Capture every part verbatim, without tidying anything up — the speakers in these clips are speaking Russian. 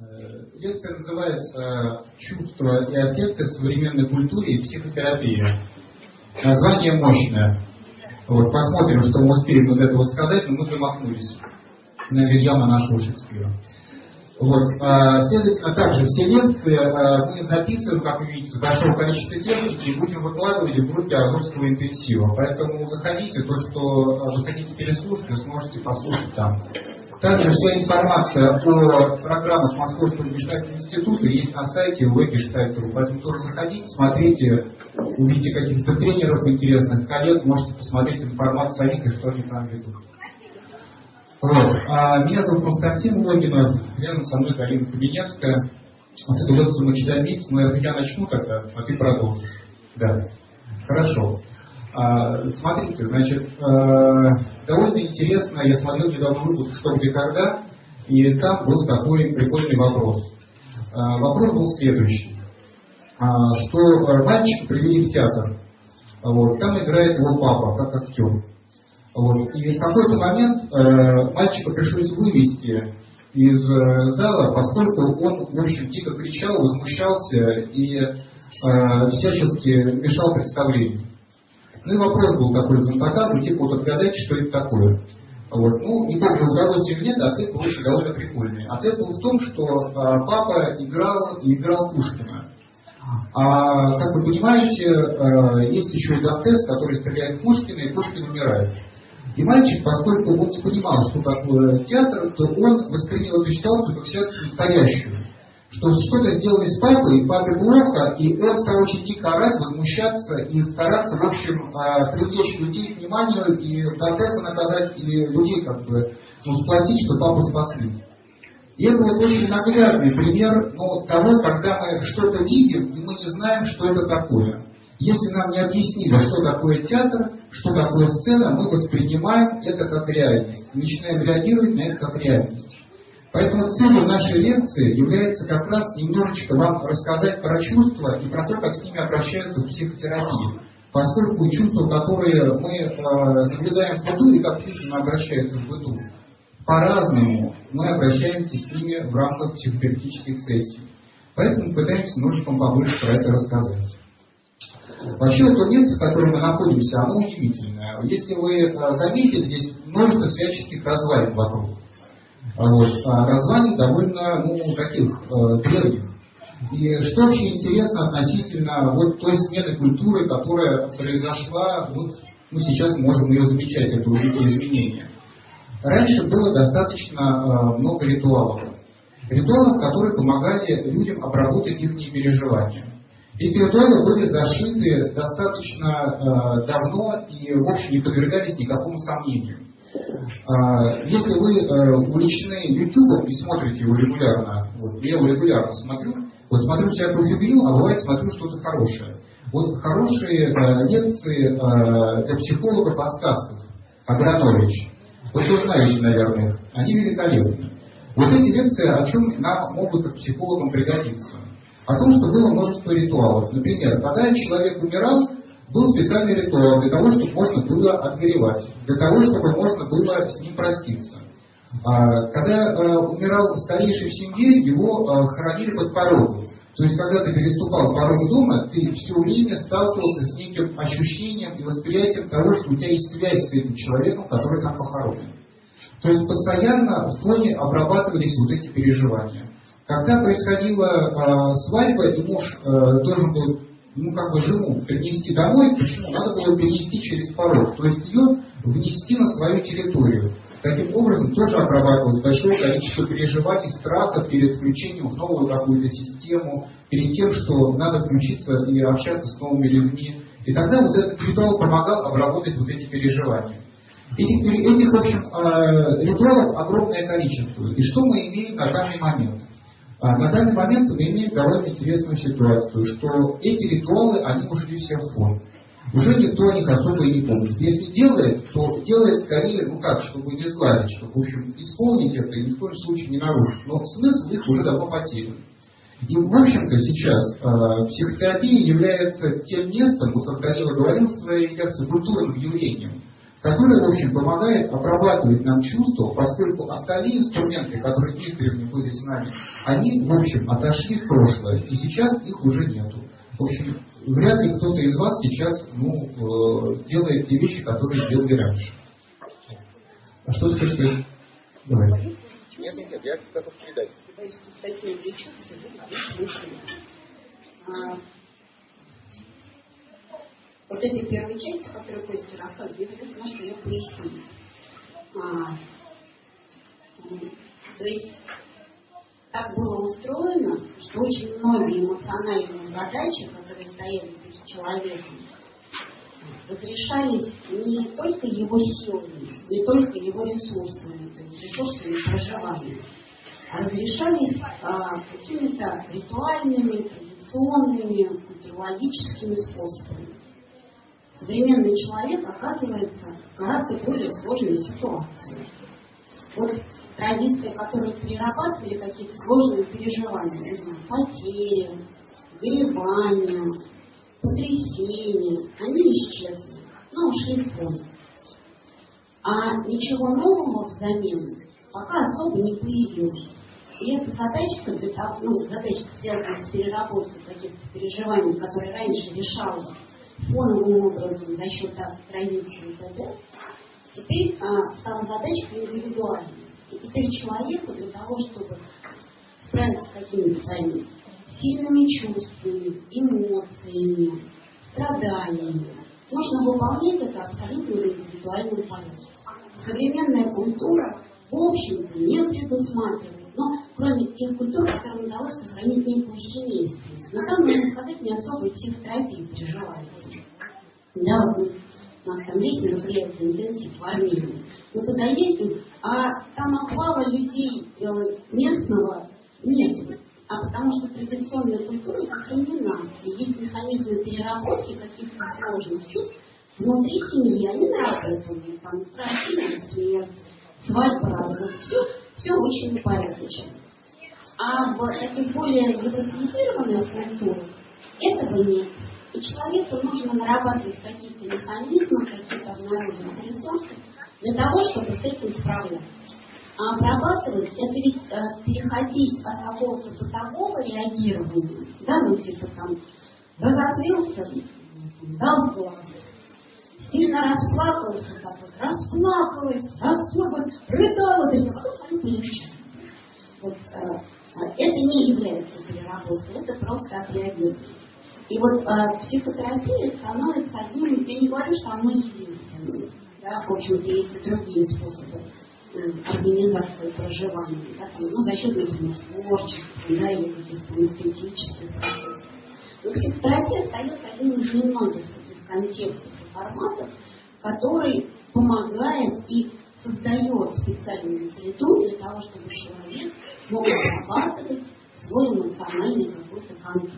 Лекция называется «Чувства и аффекты в современной культуре и психотерапии». Название мощное. Вот, посмотрим, что мы успеем из этого сказать, но мы замахнулись на Вильяма нашего Шекспира. Вот, а, следовательно, также все лекции а, мы записываем, как вы видите, с большого количества техники и будем выкладывать в группе Азовского интенсива. Поэтому заходите, то, что вы хотите переслушать, вы сможете послушать там. Также вся информация о программах Московского гештальтного института есть на сайте веб-гештальт.ру. Поэтому тоже заходите, смотрите, увидите каких-то тренеров интересных, коллег, можете посмотреть информацию о них и что они там ведут. Вот. А меня зовут Константин Логинов, рядом со мной Галина Кабинецкая. Вот эту лекцию мы читаем вместе, но я начну тогда, а ты продолжишь. Да. Хорошо. А, смотрите, значит, а, довольно интересно, я смотрел недавно выпуск «Что, где, когда», и там был такой прикольный вопрос. А, вопрос был следующий, а, что мальчика привели в театр, вот, там играет его папа, как актер. Вот, и в какой-то момент э, мальчика пришлось вывести из э, зала, поскольку он, в общем, дико кричал, возмущался и э, всячески мешал представлению. Ну и вопрос был такой знатока, ну типа вот отгадайте, что это такое. Вот. Ну, не помню, удалось или нет, ответ был очень довольно прикольный. Ответ был в том, что э, папа играл и играл Пушкина. А, как вы понимаете, э, есть еще и Дантес, который стреляет в Пушкина, и Пушкин умирает. И мальчик, поскольку он не понимал, что такое театр, то он воспринял эту ситуацию как ситуацию настоящую. Что что-то сделали с папой, и папе плохо, и он стал очень дико орать, возмущаться и стараться, в общем, привлечь людей к вниманию и Дантеса наказать, и людей как бы ну, сплотить, что папу спасли. И это вот очень наглядный пример ну, того, когда мы что-то видим, и мы не знаем, что это такое. Если нам не объяснили, что такое театр, что такое сцена, мы воспринимаем это как реальность. И начинаем реагировать на это как реальность. Поэтому целью нашей лекции является как раз немножечко вам рассказать про чувства и про то, как с ними обращаются в психотерапии. Поскольку чувства, которые мы э, наблюдаем в быту и как чувственно обращаются в быту, по-разному мы обращаемся с ними в рамках психотерапевтических сессий. Поэтому пытаемся немножечко вам побольше про это рассказать. Вообще, то место, в котором мы находимся, оно удивительное. Если вы заметите, здесь множество всяческих развалин вокруг. Вот. А развалин довольно, ну, таких э, древних. И что вообще интересно относительно вот той смены культуры, которая произошла, вот мы сейчас можем ее замечать, это уже те изменения. Раньше было достаточно э, много ритуалов. Ритуалов, которые помогали людям обработать их переживания. Эти ритуалы были зашиты достаточно э, давно и, в общем, не подвергались никакому сомнению. Э, если вы э, увлечены YouTube и смотрите его регулярно, вот, я его регулярно смотрю, вот смотрю всякую фигню, а бывает смотрю что-то хорошее. Вот хорошие э, лекции э, для психологов о сказках, Агранович. Вот вы знаете, наверное, они великолепны. Вот эти лекции о чем нам могут как психологам пригодиться. О том, что было множество ритуалов. Например, когда человек умирал, был специальный ритуал для того, чтобы можно было отгоревать, для того, чтобы можно было с ним проститься. Когда умирал старейший в семье, его хоронили под порогом. То есть, когда ты переступал порог дома, ты все время сталкивался с неким ощущением и восприятием того, что у тебя есть связь с этим человеком, который там похоронен. То есть, постоянно в фоне обрабатывались вот эти переживания. Когда происходила э, свадьба, и муж э, должен был, ну, как бы жену перенести домой, почему? Надо было перенести через порог, то есть ее внести на свою территорию. Таким образом, тоже обрабатывалось большое количество переживаний, страха перед включением в новую какую-то систему, перед тем, что надо включиться и общаться с новыми людьми. И тогда вот этот ритуал помогал обработать вот эти переживания. Этих, этих в общем, э, ритуалов огромное количество. И что мы имеем на данный момент? На данный момент мы имеем довольно интересную ситуацию, что эти ритуалы, они ушли все в фон. Уже никто о них особо и не помнит. Если делает, то делает скорее, ну как, чтобы не сгладить, чтобы, в общем, исполнить это и ни в коем случае не нарушить. Но смысл их уже давно потерян. И, в общем-то, сейчас э, психотерапия является тем местом, вот как Данила говорил в своей лекции, культурным явлением, в которая, в общем, помогает обрабатывать нам чувства, поскольку остальные инструменты, которые издревле были с нами, они, в общем, отошли в прошлое, и сейчас их уже нету. В общем, вряд ли кто-то из вас сейчас ну, э, делает те вещи, которые делали раньше. А что ты хочешь сказать? Давай. Нет, нет, нет, я готов передать. Вот этой первой части, которую Костя рассказывал, я хотела сказать, что я поясню. А, то есть так было устроено, что очень многие эмоциональные задачи, которые стояли перед человеком, разрешались не только его силами, не только его ресурсами, то есть ресурсами проживания, а разрешались а, какими-то ритуальными, традиционными, культурологическими способами. Современный человек оказывается в гораздо более сложной ситуации. Вот традиции, которые перерабатывали какие-то сложные переживания, не знаю, потери, горевания, потрясения, они исчезли, но ушли в пользу. А ничего нового взамен пока особо не появилось. И эта задачка, для того, ну, задачка, связанная с переработкой каких-то переживаний, которые раньше решалась фоновым образом за счет традиции и т.д., теперь а, стала задачка индивидуальной. И теперь человеку для того, чтобы справиться с какими-то своими сильными чувствами, эмоциями, страданиями, нужно выполнять это абсолютно в индивидуальном порядке. Современная культура, в общем-то, не предусматривает, но кроме тех культур, которым удалось сохранить некую семейственность. Но там, можно сказать, не особой психотерапии переживается. Да, вот мы, у нас там есть мероприятие интенсив в Армении. Мы туда ездим, а там облава людей местного нету. А потому что традиционная культура сохранена. И есть механизмы переработки каких-то сложных чувств внутри семьи. Они наработаны. Там рождение, смерть, свадьба, развод. Все, все очень упорядочено. А в таких более европеизированных культурах этого нет. И человеку нужно нарабатывать какие-то механизмы, какие-то обнаруженные ресурсы для того, чтобы с этим справляться. А обрабатывать — это ведь э, переходить от какого-то бытового реагирования, да, ну типа там разозлился, дал глаз, сильно расплакался, так вот, расплакалась, расплакалась, рыдала, да, а потом они полегчали. Вот, э, это не является переработкой, это просто отреагирование. И вот э, психотерапия становится одним, я не говорю, что оно единственное, да, в общем-то, есть и другие способы организации проживания, да, ну, за счет, например, творчества, да, или каких-то эстетических процессов. Но психотерапия остается одним из немногих таких контекстов и форматов, который помогает и создает специальную среду для того, чтобы человек мог обрабатывать свой эмоциональный какой-то конфликт.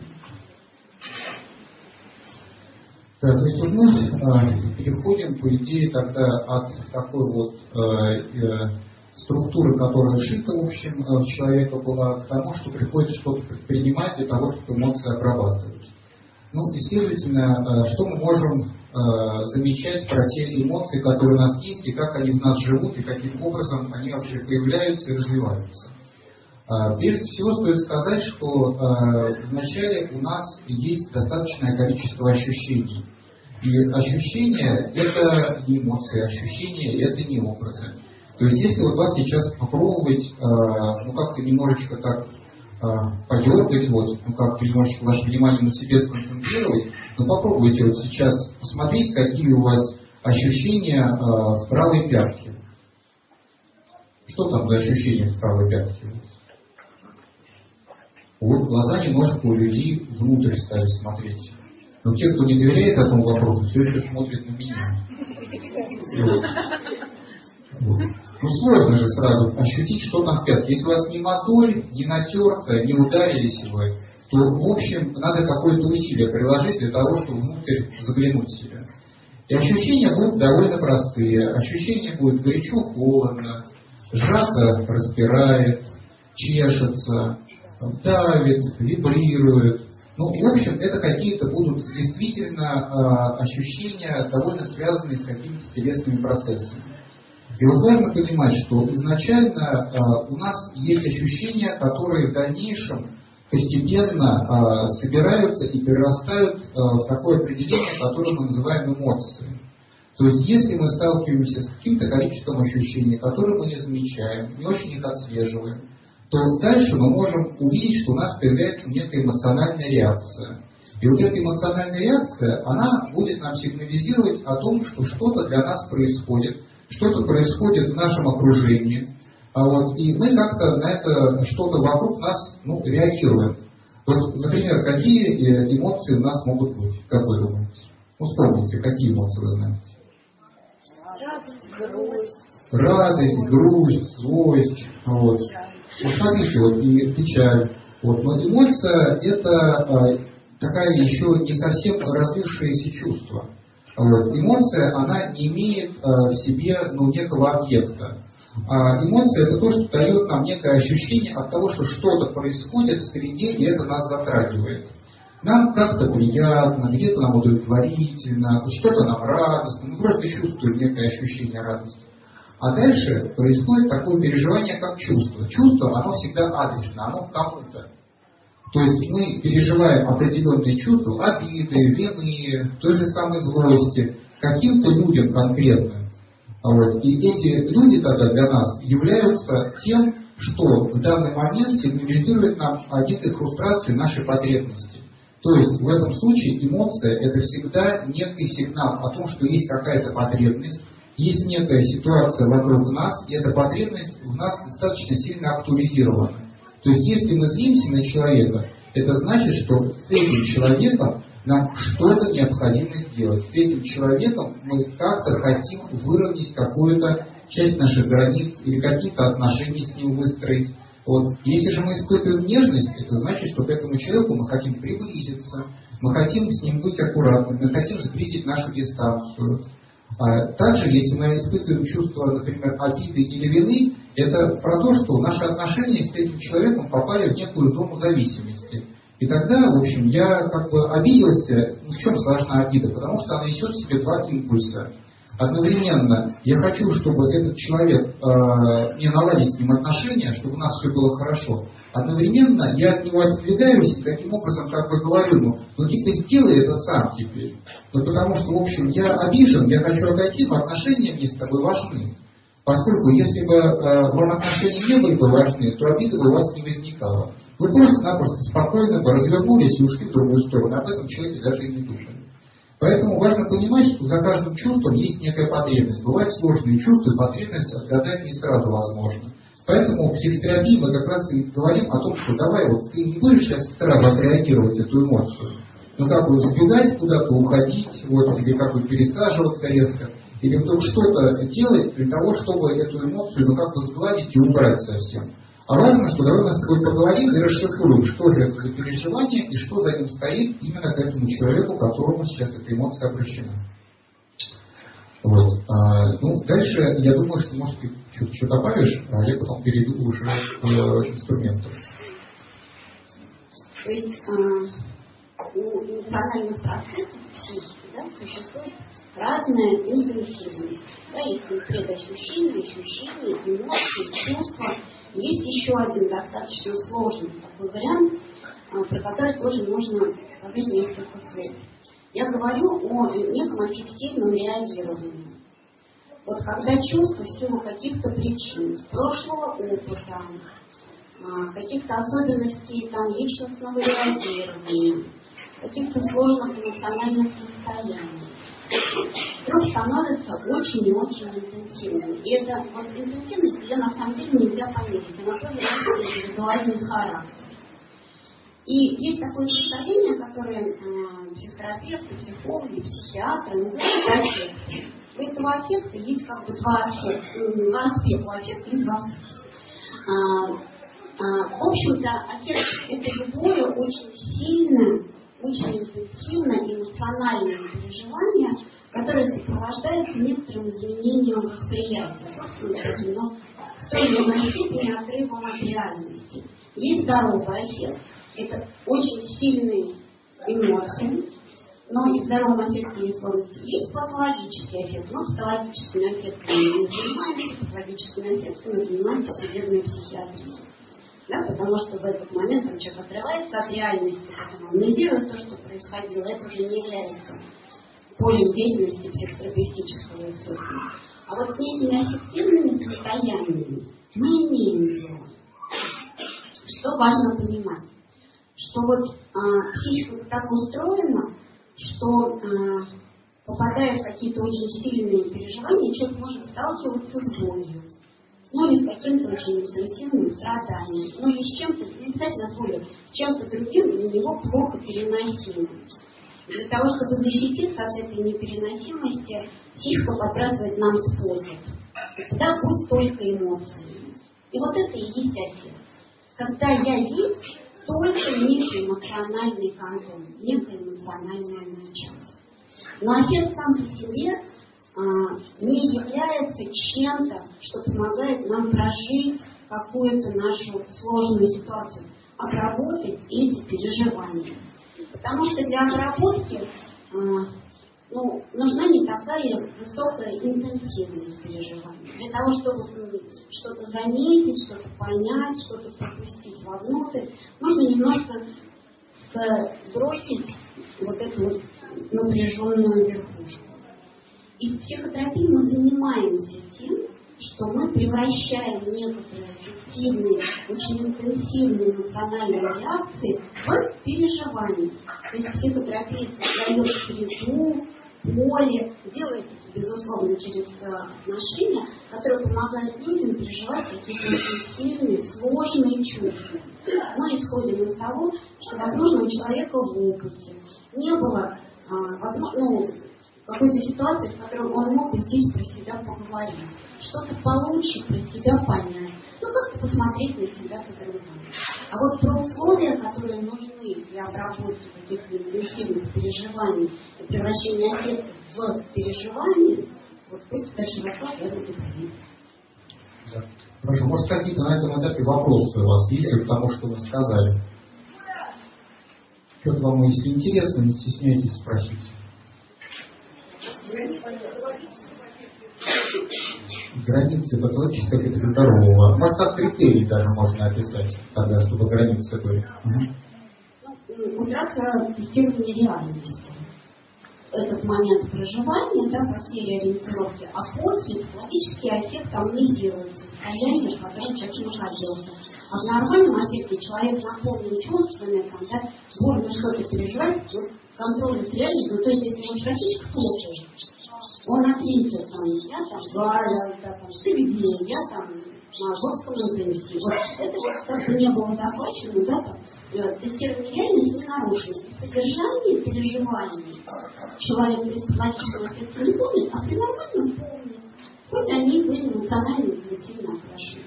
Да, то есть вот мы э, переходим, по идее, тогда от такой вот э, э, структуры, которая шита, в общем, э, человека была, к тому, что приходится что-то предпринимать для того, чтобы эмоции обрабатывать. Ну, и, следовательно, э, что мы можем э, замечать про те эмоции, которые у нас есть, и как они в нас живут, и каким образом они вообще появляются и развиваются. Прежде всего стоит сказать, что э, вначале у нас есть достаточное количество ощущений. И ощущения — это не эмоции, ощущения — это не образы. То есть если вот вас сейчас попробовать, э, ну как-то немножечко так э, подергать, вот, ну как-то немножечко ваше внимание на себе сконцентрировать, ну попробуйте вот сейчас посмотреть, какие у вас ощущения э, в правой пятке. Что там за ощущения в правой пятке? Вот глаза немножко у людей внутрь стали смотреть. Но те, кто не доверяет этому вопросу, все еще смотрят на меня. Вот. Вот. Ну сложно же сразу ощутить, что там в пятке. Если у вас не моторь, не натерто, не ударились вы, то в общем надо какое-то усилие приложить для того, чтобы внутрь заглянуть в себя. И ощущения будут довольно простые. Ощущения будут горячо-холодно, жарко распирает, чешется, давит, вибрирует, Ну, в общем, это какие-то будут действительно э, ощущения, довольно связанные с какими-то телесными процессами. И вот важно понимать, что изначально э, у нас есть ощущения, которые в дальнейшем постепенно э, собираются и перерастают э, в такое определение, которое мы называем эмоции. То есть, если мы сталкиваемся с каким-то количеством ощущений, которые мы не замечаем, не очень их отслеживаем, то дальше мы можем увидеть, что у нас появляется некая эмоциональная реакция. И вот эта эмоциональная реакция, она будет нам сигнализировать о том, что что-то для нас происходит, что-то происходит в нашем окружении, а вот, и мы как-то на это что-то вокруг нас ну, реагируем. Вот, например, какие эмоции у нас могут быть, как вы думаете? Ну, вспомните, какие эмоции вы знаете? Радость, грусть. Радость, грусть, злость. Вот. Вот смотрите, вот и печаль. Вот. Но эмоция это э, такая еще не совсем развившееся чувство. Вот. Эмоция, она не имеет э, в себе ну, некого объекта. А эмоция это то, что дает нам некое ощущение от того, что что-то происходит в среде, и это нас затрагивает. Нам как-то приятно, где-то нам удовлетворительно, что-то нам радостно, мы просто чувствуем некое ощущение радости. А дальше происходит такое переживание, как чувство. Чувство, оно всегда адресно, оно кому-то. То есть мы переживаем определенные чувства, обиды, вины, той же самой злости, каким-то людям конкретным. Вот. И эти люди тогда для нас являются тем, что в данный момент сигнализирует нам о некой фрустрации нашей потребности. То есть в этом случае эмоция это всегда некий сигнал о том, что есть какая-то потребность, есть некая ситуация вокруг нас, и эта потребность в нас достаточно сильно актуализирована. То есть если мы злимся на человека, это значит, что с этим человеком нам что-то необходимо сделать. С этим человеком мы как-то хотим выровнять какую-то часть наших границ или какие-то отношения с ним выстроить. Вот. Если же мы испытываем нежность, это значит, что к этому человеку мы хотим приблизиться, мы хотим с ним быть аккуратными, мы хотим сблизить нашу дистанцию. А также, если мы испытываем чувство, например, обиды или вины, это про то, что наши отношения с этим человеком попали в некую зону зависимости. И тогда, в общем, я как бы обиделся. Ну, в чем сложна обида? Потому что она несет в себе два импульса. Одновременно я хочу, чтобы этот человек, э, мне наладить с ним отношения, чтобы у нас все было хорошо. Одновременно я от него отодвигаюсь и таким образом как бы говорю ему, ну типа сделай это сам теперь. Ну потому что, в общем, я обижен, я хочу отойти, но отношения мне с тобой важны. Поскольку если бы э, вам отношения не были бы важны, то обида бы у вас не возникала. Вы просто-напросто спокойно бы развернулись и ушли в другую сторону. Об этом человеке даже и не думали. Поэтому важно понимать, что за каждым чувством есть некая потребность. Бывают сложные чувства, и потребность отгадать не сразу возможно. Поэтому в психотерапии мы как раз и говорим о том, что давай, вот ты не будешь сейчас сразу отреагировать эту эмоцию, но как бы сбегать куда-то, уходить, вот, или как бы пересаживаться резко, или вдруг что-то делать для того, чтобы эту эмоцию ну, как бы сгладить и убрать совсем. А важно, что давай мы с тобой поговорим и расшифруем, что же это за переживание и что за ним стоит именно к этому человеку, которому сейчас эта эмоция обращена. Вот. А, ну, дальше, я думаю, что, может, ты что-то добавишь, а я потом перейду уже к э, инструментам. То есть э, у эмоциональных процессов психики да, существует разная интенсивность. Да, есть предощущения, ощущения, эмоции, чувства. Есть еще один достаточно сложный такой вариант, про который тоже нужно сказать несколько слов. Я говорю о неком аффективном реагировании. Вот когда чувство в силу каких-то причин, прошлого опыта, каких-то особенностей там, личностного реагирования, каких-то сложных эмоциональных состояний, вдруг становится очень и очень интенсивной. И эта вот интенсивность, ее на самом деле нельзя померить. Она тоже носит индивидуальный характер. И есть такое состояние, которое э, психотерапевты, психологи, психиатры называют аффектом. У этого аффекта есть как бы два аффекта. Два аспекта. У аффекта есть два а, а, В общем-то, аффект – это любое очень сильное, очень интенсивное эмоциональное переживание, которое сопровождается некоторым изменением восприятия, собственно, в той или иной степени отрывом от реальности. Есть здоровый аффект. Это очень сильный эмоции, но и в здоровом аффекте несловности есть патологический аффект, но патологическими аффектами мы не занимаемся, патологическими аффектами занимается судебная психиатрия. Да, потому что в этот момент он человек отрывается от реальности, потом анализирует то, что происходило, это уже не является полем деятельности психотерапевтического исследования. А вот с этими аффективными состояниями мы имеем дело. Что важно понимать? Что вот а, психика так устроена, что а, попадая в какие-то очень сильные переживания, человек может сталкиваться с болью. Ну или с каким-то очень интенсивным страданием, ну или с чем-то, не обязательно с болью, с чем-то другим для него плохо переносимым. Для того, чтобы защититься от этой непереносимости, психика подбрасывает нам способ. Да, будь только эмоциями. И вот это и есть аффект. Когда я есть только некий эмоциональный контроль, некое эмоциональное начало. Но аффект сам по себе а, не является чем-то, что помогает нам прожить какую-то нашу сложную ситуацию, обработать эти переживания. Потому что для обработки а, ну, нужна не такая высокая интенсивность переживаний. Для того, чтобы что-то заметить, что-то понять, что-то пропустить вовнутрь, нужно немножко сбросить вот эту вот напряженную верхушку. И в психотерапии мы занимаемся тем, что мы превращаем некоторые эффективные, очень интенсивные эмоциональные реакции в переживания. То есть психотерапия создает среду, поле, делает это, безусловно, через отношения, которые помогают людям переживать какие-то интенсивные, сложные чувства. Мы исходим из того, что, возможно, у человека в опыте не было возможно, ну, какой-то ситуации, в которой он мог бы здесь про себя поговорить, что-то получше про себя понять, ну как-то посмотреть на себя по-другому. А вот про условия, которые нужны для обработки каких-то интенсивных переживаний и превращения аффекта в переживания, вот пусть дальше рассказ я буду говорить. Да. Хорошо, может какие-то на этом этапе вопросы у вас есть к тому, что вы сказали? Что-то вам, если интересно, не стесняйтесь спросить. Границы патологического и здорового. Может, как критерий даже можно описать, тогда, чтобы границы были. Ну, утрата тестирования реальности. Этот момент проживания, да, потери ориентировки, а после патологический аффект амнезируется, состояние, в котором человек находился. А в нормальном аффекте человек наполнен чувствами, там, да, больно что-то переживает, вот, контроль реальности, ну, то есть, если он практически кто-то, он ответит, там, я там Галя, да, там, Сергей, я там на жестком интенсиве. Вот это вот как бы не было захвачено, да, там, тестирование реальности не нарушено. Содержание переживаний человек при психологическом аффекте не помнит, а при нормальном помнит. Хоть они были эмоционально интенсивно окрашены.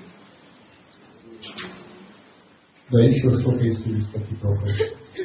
Да, еще что-то, если есть какие-то вопросы.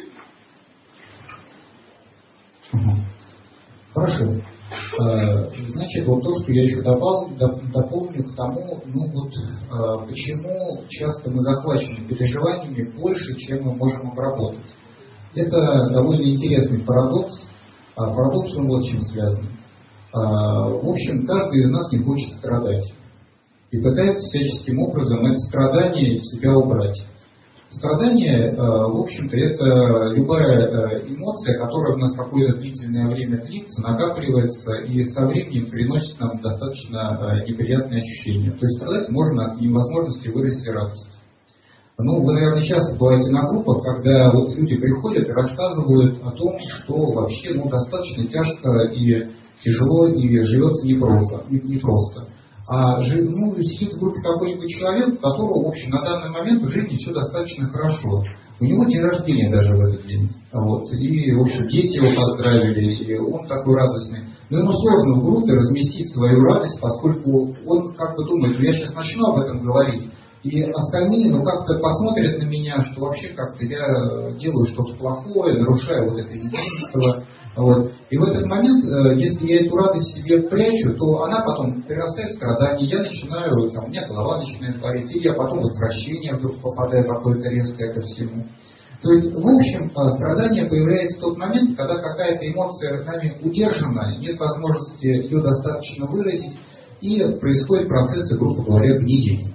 Хорошо. Значит, вот то, что я еще добавил, дополню к тому, ну вот, почему часто мы захвачены переживаниями больше, чем мы можем обработать. Это довольно интересный парадокс. Парадокс, он вот с чем связан. В общем, каждый из нас не хочет страдать. И пытается всяческим образом это страдание из себя убрать. Страдание, в общем-то, это любая эмоция, которая у нас какое-то длительное время длится, накапливается и со временем приносит нам достаточно неприятные ощущения. То есть страдать можно от невозможности выразить радость. Ну, вы, наверное, часто бываете на группах, когда вот люди приходят и рассказывают о том, что вообще ну, достаточно тяжко и тяжело, и живется непросто. непросто. А ну, сидит в группе какой-нибудь человек, у которого, в общем, на данный момент в жизни все достаточно хорошо. У него день рождения даже в этот день. Вот. И, в общем, дети его поздравили, и он такой радостный. Но ему сложно в группе разместить свою радость, поскольку он как бы думает, я сейчас начну об этом говорить, и остальные, ну, как-то посмотрят на меня, что вообще как-то я делаю что-то плохое, нарушаю вот это единство. Вот. И в этот момент, если я эту радость себе прячу, то она потом перерастает в страдания, я начинаю, там, у меня голова начинает болеть, или я потом в отвращение вдруг попадаю какое-то резкое ко всему. То есть, в общем, страдание появляется в тот момент, когда какая-то эмоция нами удержана, нет возможности ее достаточно выразить, и происходит процесс, грубо говоря, гниения.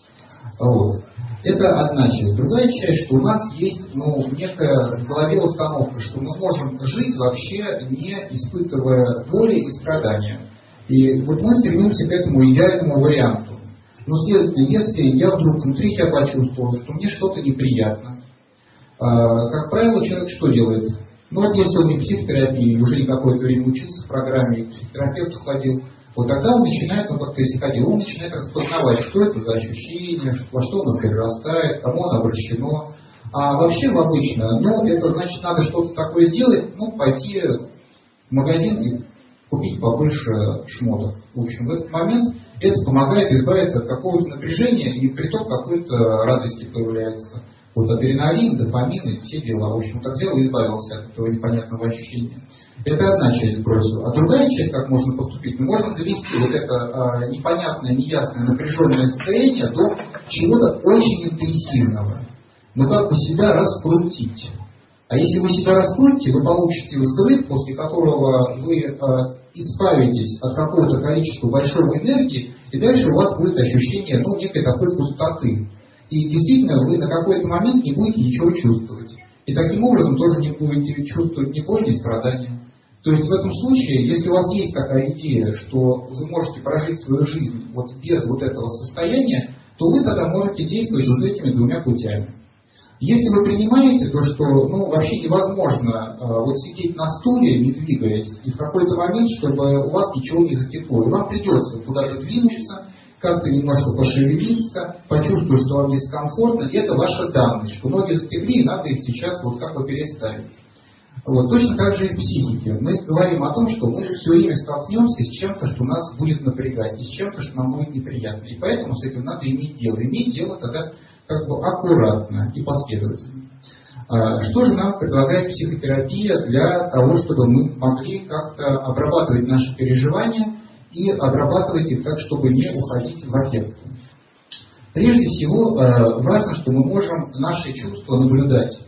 Вот. Это одна часть. Другая часть, что у нас есть ну, некая в голове установка, что мы можем жить вообще не испытывая боли и страдания. И вот мы стремимся к этому идеальному варианту. Но если я вдруг внутри себя почувствовал, что мне что-то неприятно, как правило, человек что делает? Ну вот если он не в психотерапии, уже не какое-то время учился в программе, к психотерапевту ходил, вот тогда он начинает, ну как-то если ходил, он начинает распознавать, что это за ощущение, во что оно перерастает, кому оно обращено. А вообще в обычно, ну это значит надо что-то такое сделать, ну пойти в магазин и купить побольше шмоток. В общем, в этот момент это помогает избавиться от какого-то напряжения и притом какой-то радости появляется. Вот адреналин, дофамин и все дела. В общем, так взял и избавился от этого непонятного ощущения. Это одна часть сброса. А другая часть, как можно поступить, мы можем довести вот это а, непонятное, неясное, напряженное состояние до чего-то очень интенсивного. Но как бы себя раскрутить. А если вы себя раскрутите, вы получите взрыв, после которого вы э, избавитесь от какого-то количества большой энергии, и дальше у вас будет ощущение ну, некой такой пустоты. И действительно вы на какой-то момент не будете ничего чувствовать. И таким образом тоже не будете чувствовать ни боль, ни страдания. То есть в этом случае, если у вас есть такая идея, что вы можете прожить свою жизнь вот без вот этого состояния, то вы тогда можете действовать вот этими двумя путями. Если вы принимаете то, что ну, вообще невозможно э, вот сидеть на стуле, не двигаясь, и в какой-то момент, чтобы у вас ничего не затекло, и вам придется куда-то двинуться, как-то немножко пошевелиться, почувствовать, что вам дискомфортно, это ваша данность, что ноги затекли, и надо их сейчас вот как бы переставить. Вот. Точно так же и в психике. Мы говорим о том, что мы все время столкнемся с чем-то, что нас будет напрягать, и с чем-то, что нам будет неприятно. И поэтому с этим надо иметь дело. Иметь дело тогда как бы аккуратно и последовательно. Что же нам предлагает психотерапия для того, чтобы мы могли как-то обрабатывать наши переживания и обрабатывать их так, чтобы не уходить в аффект? Прежде всего, важно, что мы можем наши чувства наблюдать.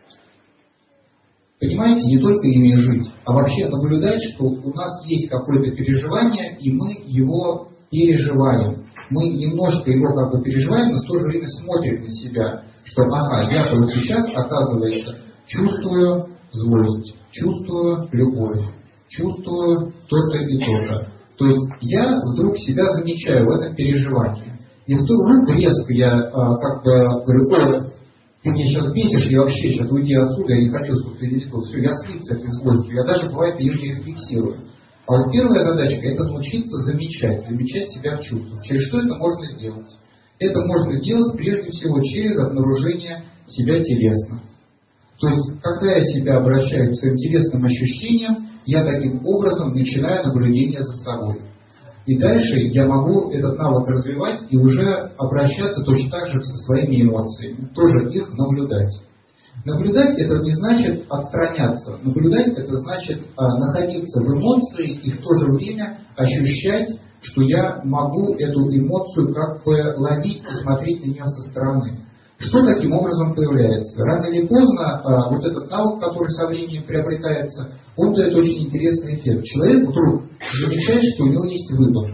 Понимаете, не только ими жить, а вообще наблюдать, что у нас есть какое-то переживание, и мы его переживаем. Мы немножко его как бы переживаем, но в то же время смотрим на себя, что ага, я вот сейчас, оказывается, чувствую злость, чувствую любовь, чувствую то-то и то-то. То есть я вдруг себя замечаю в этом переживании. И вдруг резко я как бы говорю, ты меня сейчас бесишь, я вообще сейчас уйди отсюда, я не хочу, чтобы ты здесь был. Все, я слиться этой злостью, я даже бывает ее не рефлексирую. А вот первая задачка – это научиться замечать, замечать себя в чувствах. Через что это можно сделать? Это можно сделать прежде всего через обнаружение себя телесно. То есть, когда я себя обращаю к своим телесным ощущениям, я таким образом начинаю наблюдение за собой. И дальше я могу этот навык развивать и уже обращаться точно так же со своими эмоциями, тоже их наблюдать. Наблюдать это не значит отстраняться. Наблюдать это значит а, находиться в эмоции и в то же время ощущать, что я могу эту эмоцию как бы ловить и смотреть на нее со стороны. Что таким образом появляется? Рано или поздно а, вот этот навык, который со временем приобретается, он дает очень интересный эффект. Человек вдруг замечает, что у него есть выбор.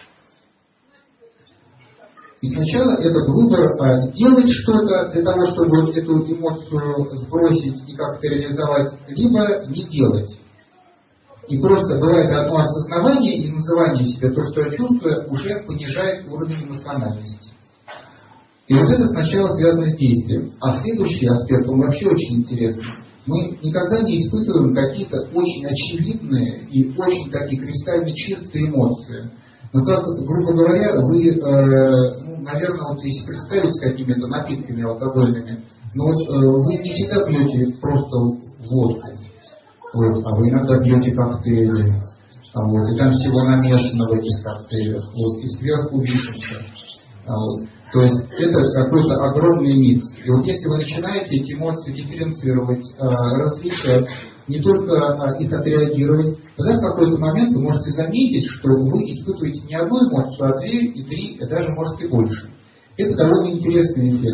И сначала этот выбор а, делать что-то для того, чтобы эту эмоцию сбросить и как-то реализовать, либо не делать. И просто бывает одно осознавание и называние себя, то, что я чувствую, уже понижает уровень эмоциональности. И вот это сначала связано с действием. А следующий аспект, он вообще очень интересный. Мы никогда не испытываем какие-то очень очевидные и очень такие кристально чистые эмоции. Но как, грубо говоря, вы, э, ну, наверное, вот если представить с какими-то напитками алкогольными, но вот э, вы не всегда пьете просто водку, вот, а вы иногда пьете коктейли, а вот, и там всего намешано в этих коктейлях, вот, и сверху вишенка. А вот. То есть это какой-то огромный микс. И вот если вы начинаете эти эмоции дифференцировать, э, различать, не только а, их отреагировать, тогда в какой-то момент вы можете заметить, что вы испытываете не одну эмоцию, а две, и три, и даже, может, и больше. Это довольно интересный эффект.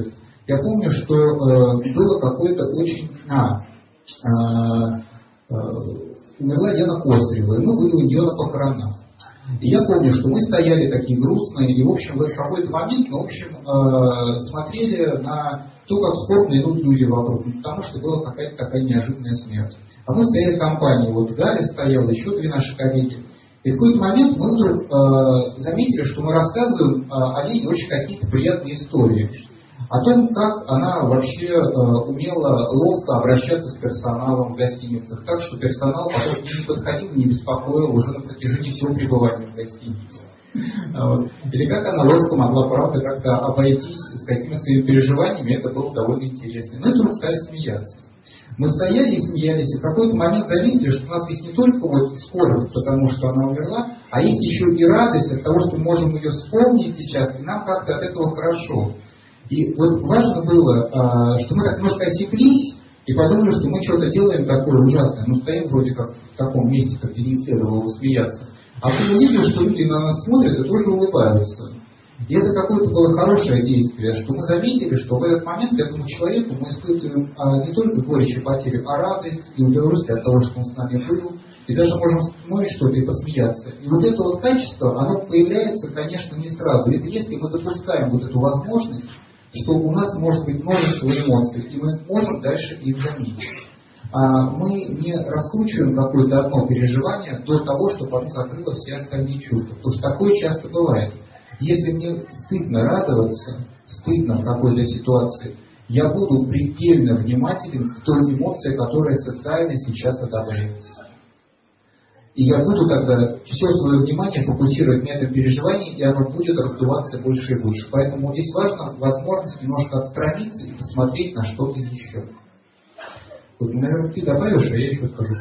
я помню, что э, было какое-то очень... А, э, э, умерла Яна Кострева, и мы были у нее на похоронах. И я помню, что мы стояли такие грустные, и, в общем, в какой-то момент мы, в общем, э, смотрели на то, как скорбно идут люди вокруг, потому что была какая-то такая неожиданная смерть. А мы стояли в компании, вот Галя стояла, еще две наши коллеги. И в какой-то момент мы вдруг э, заметили, что мы рассказываем э, о Лене очень какие-то приятные истории. О том, как она вообще э, умела ловко обращаться с персоналом в гостиницах, так что персонал потом не подходил, не беспокоил уже на протяжении всего пребывания в гостинице. Вот. Или как она ловко могла, правда, как-то обойтись с какими своими переживаниями, это было довольно интересно. Но это мы стали смеяться. Мы стояли и смеялись, и в какой-то момент заметили, что у нас есть не только вот скорбь, потому что она умерла, а есть еще и радость от того, что мы можем ее вспомнить сейчас, и нам как-то от этого хорошо. И вот важно было, что мы так немножко осеклись и подумали, что мы что-то делаем такое ужасное. Ну, стоим вроде как в таком месте, где не следовало бы смеяться. А потом увидели, что люди на нас смотрят и тоже улыбаются. И это какое-то было хорошее действие, что мы заметили, что в этот момент к этому человеку мы испытываем не только горечь и потерю, а радость и удовольствие от того, что он с нами был. И даже можем вспомнить что-то и посмеяться. И вот это вот качество, оно появляется, конечно, не сразу. Это если мы допускаем вот эту возможность, что у нас может быть множество эмоций, и мы можем дальше их заметить. А мы не раскручиваем какое-то одно переживание до того, чтобы оно закрыло все остальные чувства. Потому что такое часто бывает. Если мне стыдно радоваться, стыдно в какой-то ситуации, я буду предельно внимателен к той эмоции, которая социально сейчас одобряется. И я буду тогда все свое внимание фокусировать на этом переживании, и оно будет раздуваться больше и больше. Поэтому здесь важна возможность немножко отстраниться и посмотреть на что-то еще. Вот, наверное, ты добавишь, а я еще скажу.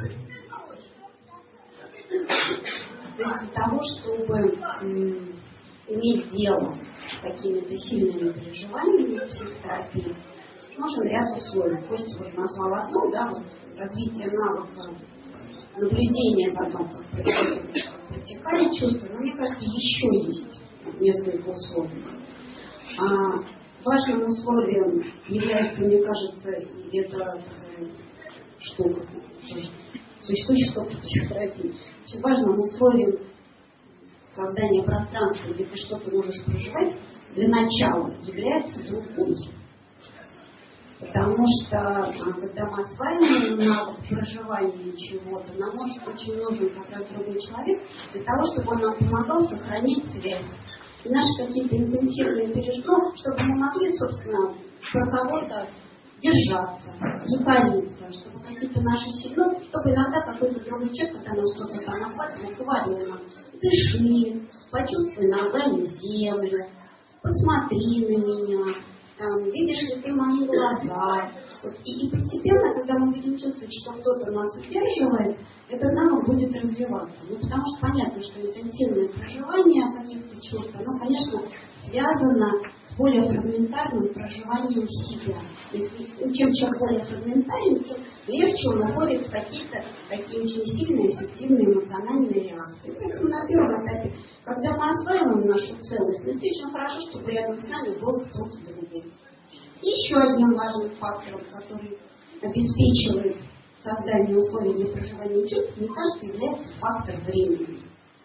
Для того, чтобы м, иметь дело с какими-то сильными переживаниями в психотерапии, нужен ряд условий. Костя вот назвал одно, да, вот развитие навыка наблюдение за тем, как протекает чувство, но мне кажется, еще есть несколько условий. А, важным условием является, мне кажется, и это штука, существующая штука в психотерапии. Очень важным условием создания пространства, где ты что-то можешь проживать, для начала является другой. Потому что, когда мы осваиваем навык проживания чего-то, нам может очень нужен как раз другой человек для того, чтобы он нам помогал сохранить связь. И наши какие-то интенсивные переживания, чтобы мы могли, собственно, про кого-то держаться, закалиться, чтобы какие-то наши силы, чтобы иногда какой-то другой человек, когда нас что-то там охватывает, говорил нам: дыши, почувствуй ногами землю, посмотри на меня. Там, видишь ли ты мои глаза. Вот. И, и постепенно, когда мы будем чувствовать, что кто-то нас удерживает, это навык будет развиваться. Ну, потому что понятно, что интенсивное проживание каких-то чувств, оно, конечно, связано с более фрагментарным проживанием себя. Если, чем человек более фрагментарен, тем легче он уходит в какие-то такие очень сильные, эффективные эмоциональные реакции. Поэтому на первом этапе, когда мы осваиваем нашу целостность, очень хорошо, чтобы рядом с нами был кто-то другой. Еще одним важным фактором, который обеспечивает создание условий для проживания чувств, мне кажется, является фактор времени.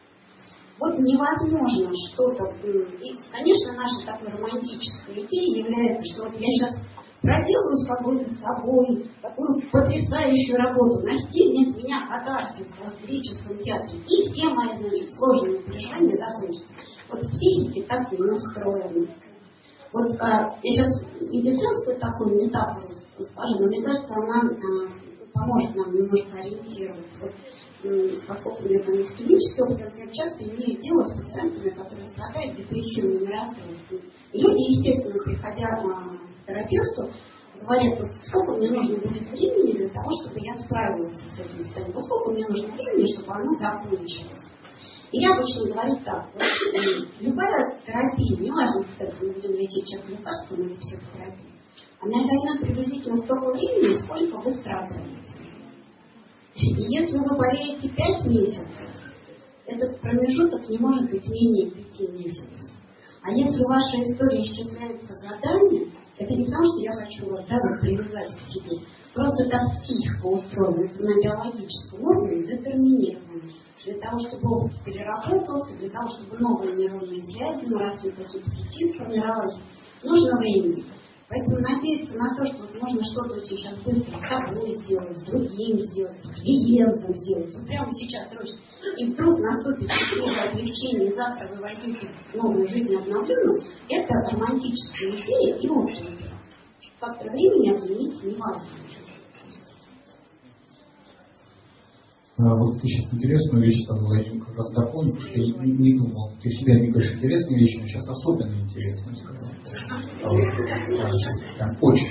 Вот невозможно что-то... И, конечно, наша такая романтическая идея является, что вот я сейчас проделаю с какой-то собой такую потрясающую работу, настигнет меня катарсис в лирическом театре, и все мои, значит, сложные переживания закончатся. Вот в психике так и не устроено. Вот а, я сейчас медицинскую такую метафору скажу, но мне кажется, она а, поможет нам немножко ориентироваться. Вот, поскольку у меня там есть клинический опыт, я часто имею дело с пациентами, которые страдают депрессивными расстройствами. Люди, естественно, приходя к терапевту, говорят: вот сколько мне нужно будет времени для того, чтобы я справился с этим состоянием, вот сколько мне нужно времени, чтобы оно закончилось. И я обычно говорю так: вот, любая терапия, неважно, кстати, мы будем лечить человека лекарством или психотерапией, она займет приблизительно столько времени, сколько вы страдываете. И если вы болеете пять месяцев, этот промежуток не может быть менее пяти месяцев. А если ваша история исчисляется годами, Это не потому, что я хочу вас, да, вот, привязать к себе. Просто так психика устроена, это на биологическом уровне детерминировано. Для того, чтобы опыт переработался, для того, чтобы новые нейронные связи наросли, какие-то сети сформировались, нужно время. Поэтому надеяться на то, что можно что-то очень сейчас быстро с тобой сделать, с другим сделать, с клиентом сделать, вот прямо сейчас срочно, и вдруг наступит свежее облегчение, и завтра вы войдете в новую жизнь обновленную, это романтическая идея и общая. Фактор времени отменить невозможно. Вот ты сейчас интересную вещь сказала, я как раз дополню, потому что я не, не думал. Ты всегда мне говоришь интересные вещи, но сейчас особенно интересно сказал. Прям очень.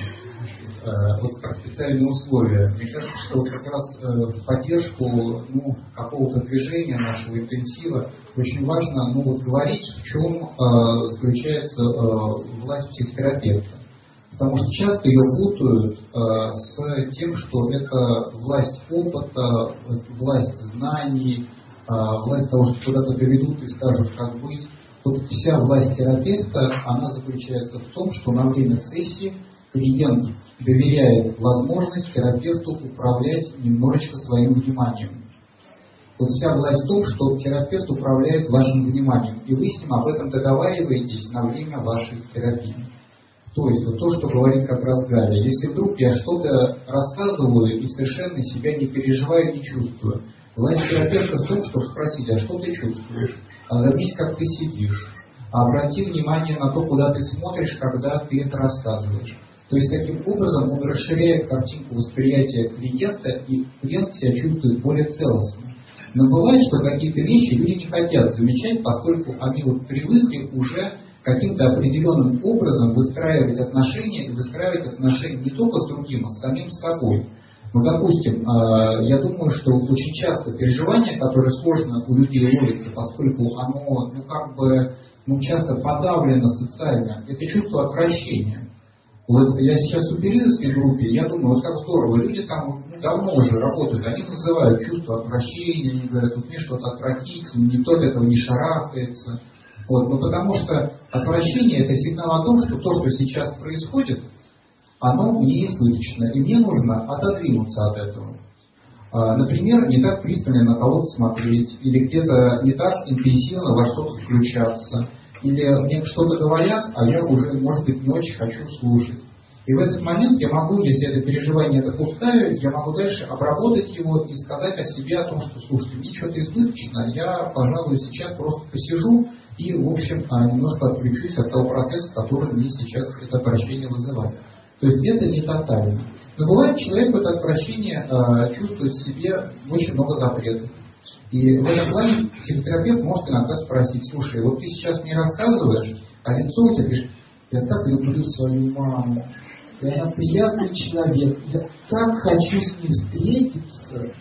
Вот про специальные условия. Мне кажется, что вот как раз в поддержку ну, какого-то движения нашего интенсива очень важно ну, вот, говорить, в чем э, заключается э, власть психотерапевта. Потому что часто ее путают э, с тем, что это власть опыта, власть знаний, э, власть того, что куда-то приведут и скажут, как быть. Вот вся власть терапевта, она заключается в том, что на время сессии клиент доверяет возможность терапевту управлять немножечко своим вниманием. Вот вся власть в том, что терапевт управляет вашим вниманием, и вы с ним об этом договариваетесь на время вашей терапии. То есть вот то, что говорит как раз Галя. Если вдруг я что-то рассказываю и совершенно себя не переживаю, не чувствую, власть терапевта в том, чтобы спросить, а что ты чувствуешь? А заметь, как ты сидишь. А обрати внимание на то, куда ты смотришь, когда ты это рассказываешь. То есть таким образом он расширяет картинку восприятия клиента, и клиент себя чувствует более целостно. Но бывает, что какие-то вещи люди не хотят замечать, поскольку они вот привыкли уже каким-то определенным образом выстраивать отношения, и выстраивать отношения не только с другим, а с самим собой. Ну, допустим, я думаю, что очень часто переживание, которое сложно у людей ловится, поскольку оно, ну, как бы, ну, часто подавлено социально, это чувство отвращения. Вот я сейчас в периодской группе, я думаю, вот как здорово, люди там ну, давно уже работают, они называют чувство отвращения, они говорят, вот мне что-то отвратительно, никто от этого не шарахается. Вот, ну, потому что отвращение – это сигнал о том, что то, что сейчас происходит, оно не избыточно, и мне нужно отодвинуться от этого. А, например, не так пристально на кого-то смотреть, или где-то не так интенсивно во что-то включаться, или мне что-то говорят, а я уже, может быть, не очень хочу слушать. И в этот момент я могу, если это переживание допускаю, я могу дальше обработать его и сказать о себе, о том, что, слушайте, мне что-то избыточно, я, пожалуй, сейчас просто посижу и, в общем, немножко отключусь от того процесса, который мне сейчас это отвращение вызывает. То есть это не тотально. Но бывает, человек в это отвращение э, чувствует в себе очень много запретов. И в этом плане психотерапевт может иногда спросить, слушай, вот ты сейчас мне рассказываешь, а лицо у тебя пишет, я так люблю свою маму, и она приятный человек, я так хочу с ней встретиться,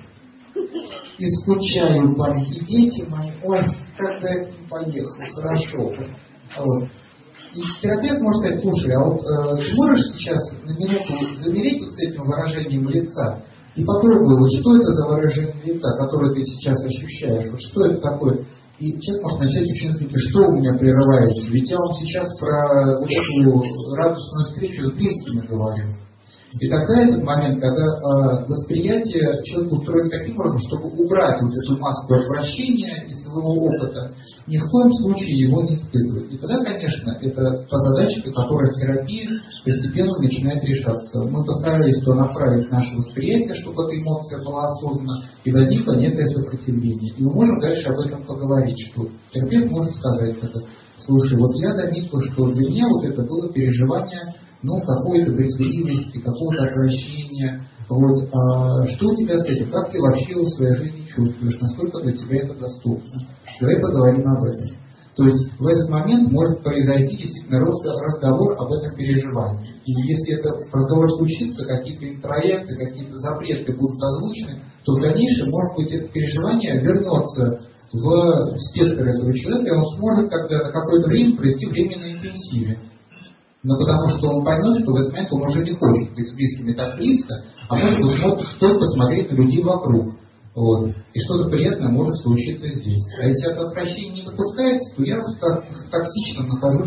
и скучаю по ней, и дети мои, ой, как я к ним поехал, хорошо. Вот. И терапевт может сказать, слушай, а вот э, ты можешь сейчас на минуту замереть вот с этим выражением лица и попробуй, вот что это за выражение лица, которое ты сейчас ощущаешь, вот что это такое? И человек может начать очень сказать, что у меня прерывается, ведь я вам сейчас про вот эту радостную встречу с близкими говорю. И тогда этот момент, когда э, восприятие человека устроено таким образом, чтобы убрать вот эту маску отвращения из своего опыта, ни в коем случае его не испытывать. И тогда, конечно, это та задача, которая в терапии постепенно начинает решаться. Мы постарались то направить наше восприятие, чтобы эта эмоция была осознанна, и возникло некое сопротивление. И мы можем дальше об этом поговорить, что терапевт может сказать это. Слушай, вот я заметил, что для меня вот это было переживание ну, какой-то брезгливости, какого-то отвращения. Вот, а что у тебя с этим? Как ты вообще в своей жизни чувствуешь? Насколько для тебя это доступно? Давай поговорим об этом. То есть в этот момент может произойти действительно разговор об этом переживании. И если этот разговор случится, какие-то интроекты, какие-то запреты будут озвучены, то в дальнейшем, может быть, это переживание вернется в спектр этого человека, и он сможет когда на какое-то время провести время на интенсиве. Но потому что он поймет, что в этот момент он уже не хочет быть с близкими так близко, а может быть, стоит посмотреть на людей вокруг. Вот. И что-то приятное может случиться здесь. А если это отвращение не допускается, то я в токсичном нахожусь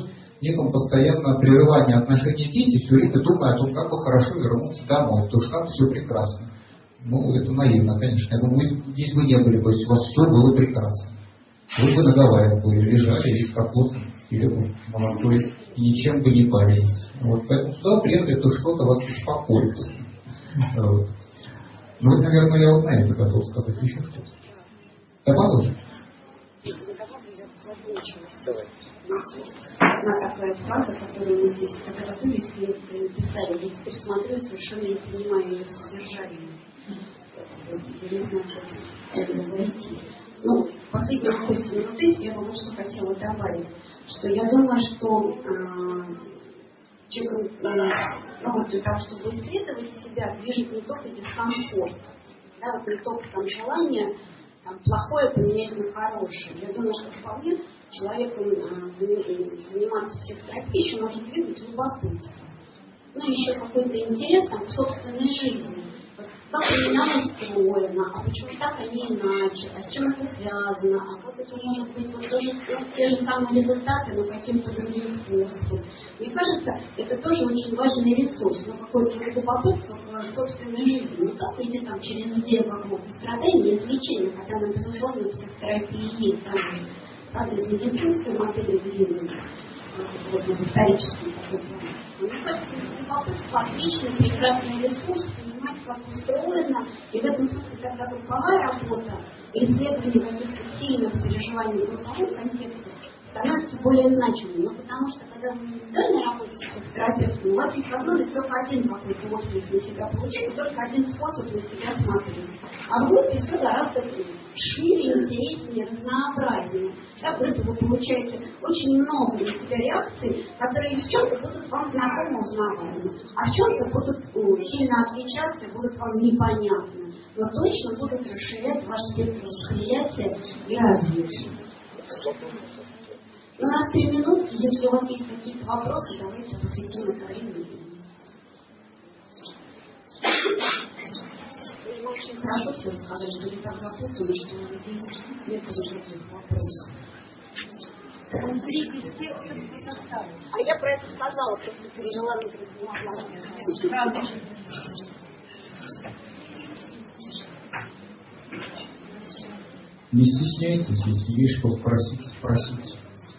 неком постоянном прерывании отношений здесь и все время думая о том, как бы хорошо вернуться домой, потому что там все прекрасно. Ну, это наивно, конечно. Я думаю, здесь вы не были, то есть у вас все было прекрасно. Вы бы на Гавайях были, лежали и с капотом, или молодой, и ничем бы не парились. Вот, поэтому сюда приехали, то что-то вас беспокоит. Вот. Ну, наверное, я вот на это готов сказать еще что-то. Добавлю? Одна такая фраза, которую мы здесь фотографировались, писали, я теперь смотрю, совершенно не понимаю ее содержание. Я не знаю, как это говорить. Ну, последние новости минуты, я бы что хотела добавить, что я думаю, что э, человек, э, ну, для того, чтобы исследовать себя, движет не только дискомфорт, да, вот не только там желание там, плохое поменять на хорошее. Я думаю, что вполне человеку э, заниматься психотерапией еще может двигать любопытство. Ну, еще какой-то интерес там, к собственной жизни. Вот, как у меня устроено, а почему так, а не иначе, а с чем это связано, а как это может быть вот тоже ну, те же самые результаты, но каким-то другим способом. Мне кажется, это тоже очень важный ресурс, но какое-то любопытство в собственной жизни. Не только идти там через идею какого-то страдания и излечения, хотя нам, безусловно, психотерапии есть, там, правда, из медицинской модели движения, вот, в историческом таком плане. Мне кажется, любопытство отличный, прекрасный ресурс, понимать, как устроено, и в этом смысле тогда групповая работа, исследование каких-то сильных переживаний в групповом контексте становится более значимым. Ну, потому что, когда вы в индивидуальной работе с психотерапевтом, у вас есть возможность только один какой-то отклик на себя получить, только один способ на себя смотреть. А в группе все гораздо шире, интереснее, разнообразнее. Да, в группе вы получаете очень много для себя реакций, которые в чем-то будут вам знакомы, узнаваемы, а в чем-то будут ну, сильно отличаться, будут вам непонятны, но точно будут расширять ваш спектр восприятия и развития. У нас три минутки, если у вас есть какие-то вопросы, давайте посвятим это время. Мы очень хорошо все рассказали, что не так запутаны, что у людей нет никаких вопросов. А я про это сказала, просто перевела на другую. Не стесняйтесь, если есть что спросить, спросите.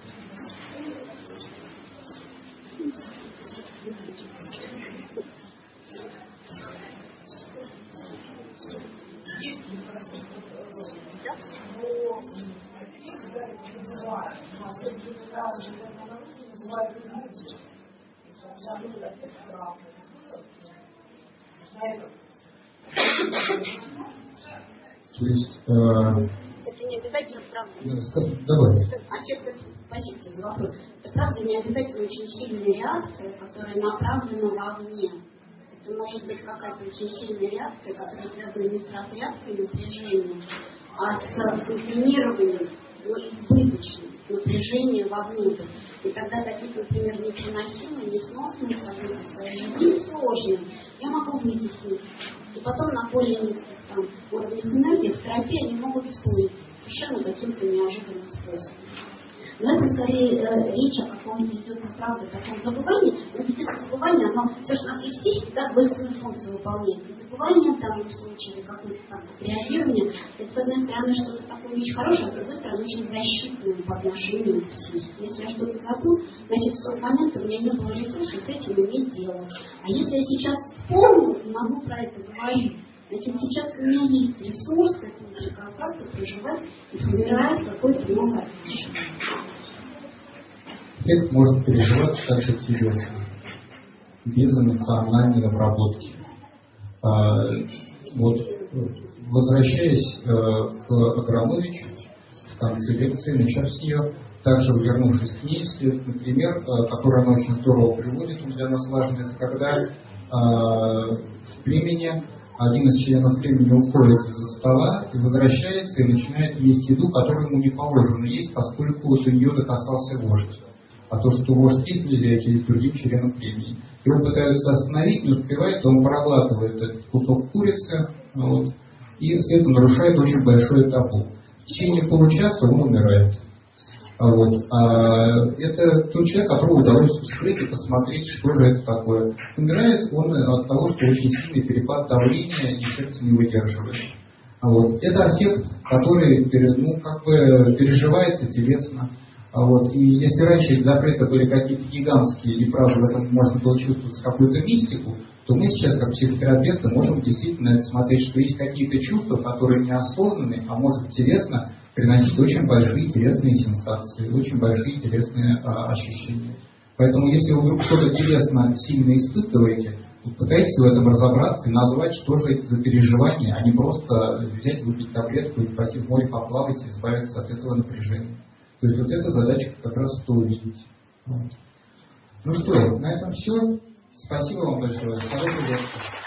То есть, э, это не обязательно правда. Давай. А спасибо за вопрос. Это правда не обязательно очень сильная реакция, которая направлена вовне. Это может быть какая-то очень сильная реакция, которая связана не с разрядкой напряжения, а с контейнированием, но избыточным напряжением вовнутрь. И тогда таких, например, непереносимые, несносные события в своей жизни, сложные, я могу вытеснить. И потом на более низких там, уровнях энергии в терапии они могут всплыть совершенно каким-то неожиданным способом. Но это скорее э, речь о каком-то идет, правда, таком забывании. Но ведь это забывание, оно все, что у нас есть психика, да, двойственную функцию выполняет. И забывание в данном случае, или какое-то там реагирование, это, с одной стороны, что-то такое очень хорошее, а с другой стороны, очень защитное по отношению к психике. Если я что-то забыл, значит, в тот момент у меня не было ресурсов с этим иметь дело. А если я сейчас вспомню и могу про это говорить, значит, сейчас у меня есть ресурс к этому дискомфорту проживать и формировать какое-то новое отношение. Эффект может переживаться также телесно, без эмоциональной обработки. А, вот, возвращаясь э, к Абрамовичу в конце лекции, начав с нее, также вернувшись к ней, следует, например, э, который она очень здорово приводит, он для нас важен, это когда э, в племени один из членов племени уходит из-за стола и возвращается и начинает есть еду, которую ему не положено есть, поскольку до нее докасался вождь. А то, что вождь есть, нельзя есть другим членам племени. Его пытаются остановить, не успевает, он проглатывает этот кусок курицы, вот, и это нарушает очень большое табу. В течение получаса он умирает. Вот. А это тот человек, которому удалось вскрыть и посмотреть, что же это такое. Умирает он от того, что очень сильный перепад давления и сердце не выдерживает. Вот. Это эффект, который ну, как бы переживается телесно. Вот. И если раньше запреты были какие-то гигантские, и правда в этом можно было чувствовать какую-то мистику, то мы сейчас, как психотерапевты, можем действительно смотреть, что есть какие-то чувства, которые неосознанные, а может телесно приносить очень большие телесные сенсации, очень большие телесные а, ощущения. Поэтому если вы вдруг что-то телесно сильно испытываете, пытайтесь в этом разобраться и назвать, что же это за переживание, а не просто взять, выпить таблетку и пойти в море поплавать и избавиться от этого напряжения. То есть вот эта задача как раз то увидеть. Вот. Ну что, на этом все. Спасибо вам большое. Хорошего вечера.